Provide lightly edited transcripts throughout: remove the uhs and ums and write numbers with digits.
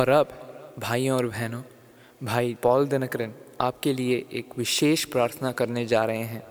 और अब भाइयों और बहनों, भाई पॉल दिनकरन आपके लिए एक विशेष प्रार्थना करने जा रहे हैं।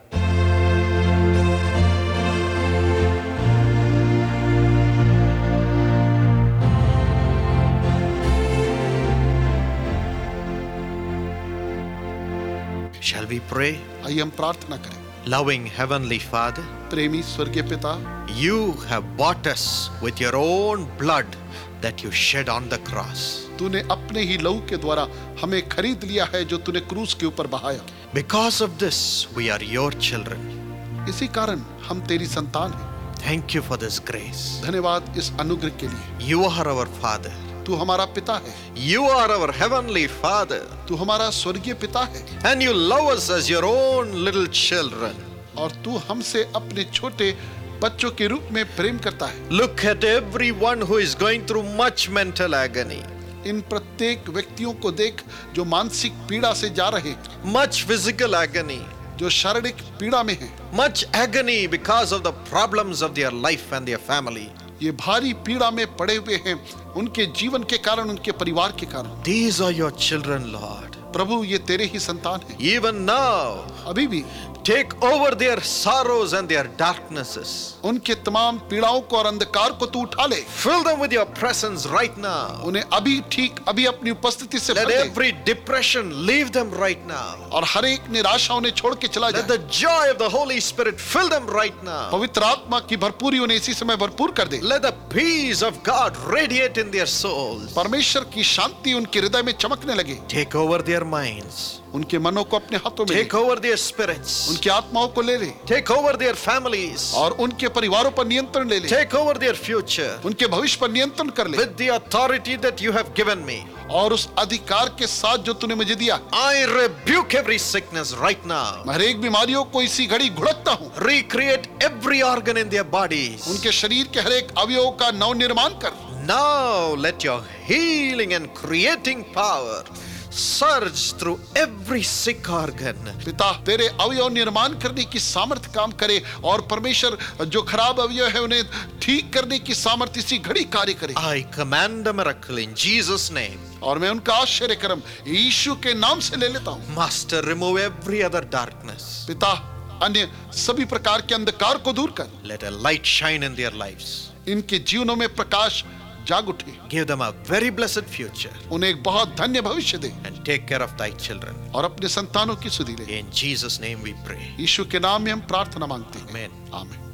Shall we pray? आइए हम प्रार्थना करें। Loving Heavenly Father, प्रेमी स्वर्गीय पिता, you have bought us with your own blood that you shed on the cross. तूने अपने ही लहू के द्वारा हमें खरीद लिया है जो तूने क्रूस के ऊपर बहाया। Because of this, we are your children. इसी कारण हम तेरी संतान हैं। Thank you for this grace. धन्यवाद इस अनुग्रह के लिए। You are our Father. तू हमारा पिता है, You are our Heavenly Father. तू हमारा स्वर्गीय पिता है And you love us as your own little children. और तू हमसे अपने छोटे बच्चों के रूप में प्रेम करता है। Look at everyone who is going through much mental agony, इन प्रत्येक व्यक्तियों को देख जो मानसिक पीड़ा से जा रहे हैं, much physical agony, जो शारीरिक पीड़ा में हैं, much agony because of the problems of their life and their family. ये भारी पीड़ा में पड़े हुए हैं उनके जीवन के कारण, उनके परिवार के कारण। These are your children, Lord. प्रभु ये तेरे ही संतान हैं। Even now, अभी भी take over their sorrows and their darknesses. उनके तमाम पीड़ाओं को और अंधकार को तू उठा ले। Fill them with your presence right now. उन्हें अभी ठीक अभी अपनी उपस्थिति से Let भर दे every depression leave them right now. और हर एक निराशा उन्हें छोड़ के चला Let जाए। the joy of the Holy Spirit fill them right now. पवित्र आत्मा की भरपूरी उन्हें इसी समय भरपूर कर दे। Let the peace of God radiate in their souls. परमेश्वर की शांति उनके हृदय में चमकने लगे। Take over their minds. उनके मनों को अपने हाथों में ले, Take over their spirits. उनकी आत्माओं को ले ले Take over their families. और उनके परिवारों पर नियंत्रण ले ले, Take over their future. उनके भविष्य पर नियंत्रण कर ले With the authority that you have given me, और उस अधिकार के साथ जो तूने मुझे दिया। I rebuke every sickness right now. मैं हर एक बीमारियों को इसी घड़ी घुड़कता हूँ। Recreate every organ in their bodies. उनके शरीर के हर एक अवयव का नव निर्माण कर। Now let your healing and creating power surge through every sick organ. पिता तेरे अवयव निर्माण करने की सामर्थ्य काम करे और परमेश्वर जो खराब अवयव है उन्हें ठीक करने की सामर्थ्य इसी घड़ी कार्य करे। I command a miracle in Jesus' name. और मैं उनका आश्चर्य कर्म यीशु के नाम से ले लेता हूँ। Master, remove every other darkness. पिता अन्य सभी प्रकार के अंधकार को दूर कर। Let a light shine in their lives. इनके जीवनों में प्रकाश जाग उठे। Give them a very blessed future. उन्हें एक बहुत धन्य भविष्य दे And take care of thy children. और अपने संतानों की सुधि ले। In Jesus' name we pray. यीशु के नाम में हम प्रार्थना मांगते हैं। Amen. आमीन।